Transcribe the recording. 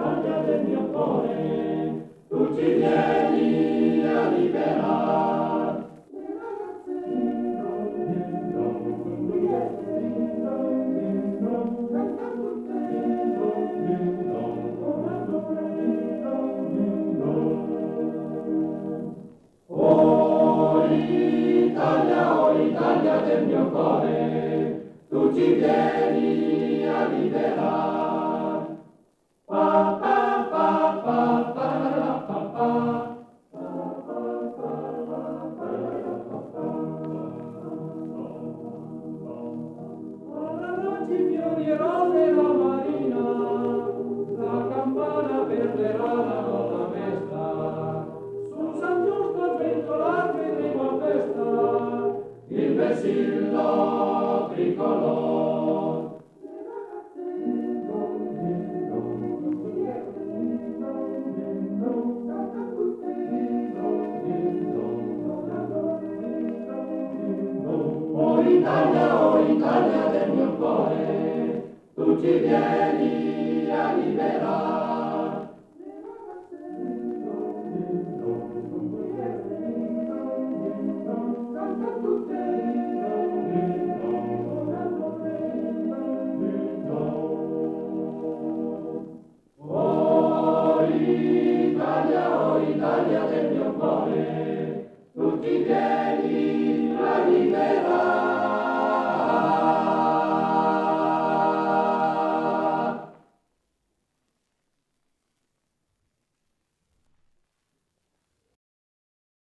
Italia del mio cuore, tu ci vieni a liberare. Oh Italia del mio cuore, tu ci vieni a liberare. Pa, pa, pa, pa, pa, pa, pa. Raggi, fiori e rose la marina, la campana perderà la nota mesta. Su San Giusto sventolar vedremo a festa il vessillo tricolor. Oh Italia del mio cuore, tu ci vieni